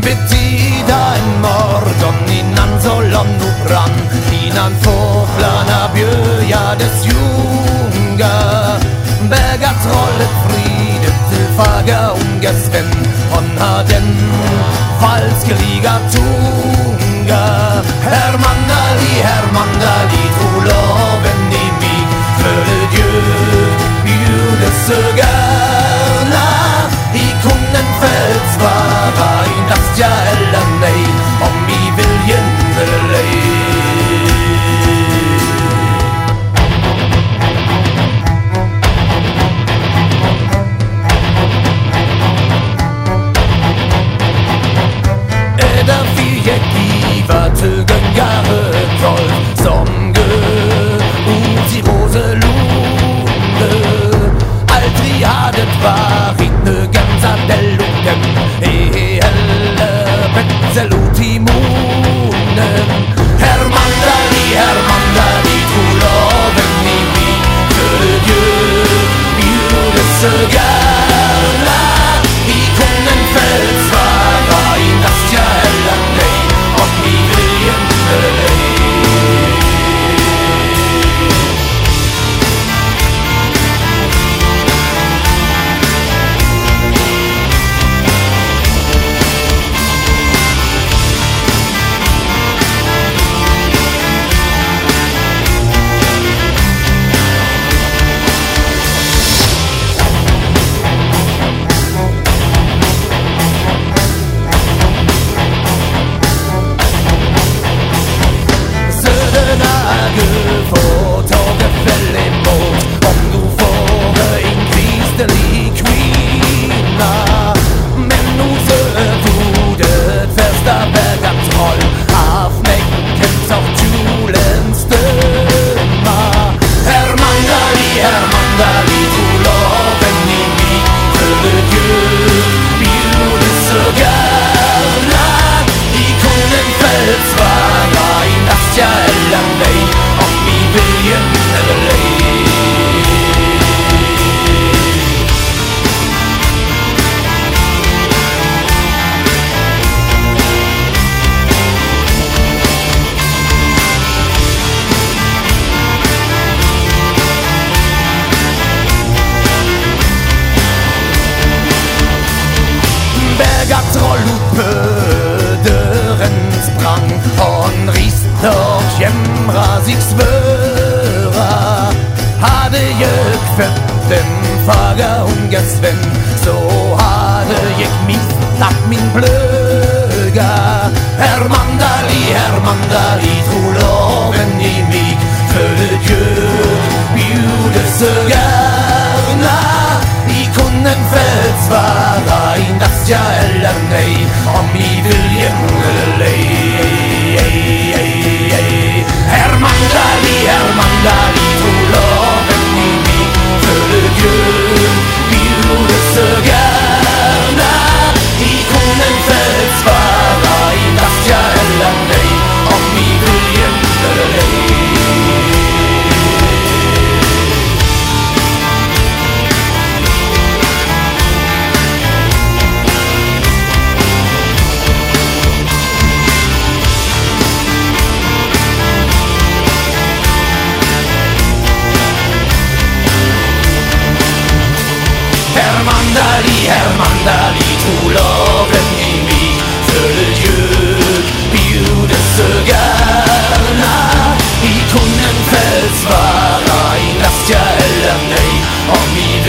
Betida en morgon innan solen nu brann, innan fåglarna bjöjades junga. Bergatrollet fridet till faga unges vän, hon har den falske liga tunga. Hermandali, tro loven i mig, følge Gud, bjude så gärna. I kunden fällt svara, endast ja eller nej, om I viljen eller ej. Tøgengare som gør ud i Roselunde. Aldrig har det varit nøgens at lukken hele petselut i munnen. Hermandali, tro loven i mig, følge Gud, bjude så gärna. I kunden fällt svara, endast ja eller nej, om I viljen eller ej. Bergatroll døren sprang, hon riste och jämra sig svöra. Hade jag fött en faga unges vän, så hade jag missat min blöga. Hermandali, tro loven i mig, følge Gud, bjude så gärna. I kunden fällt svara, endast ja eller nej, om I viljen eller ej. Hermandali, tro loven i mig, følge Gud, bjude så gärna. I kunden fällt svara, endast ja eller nej, om I viljen eller ej. Hermandali, tro loven i mig, følge Gud, bjude så gärna. I kunden fällt svara, endast ja eller nej, om I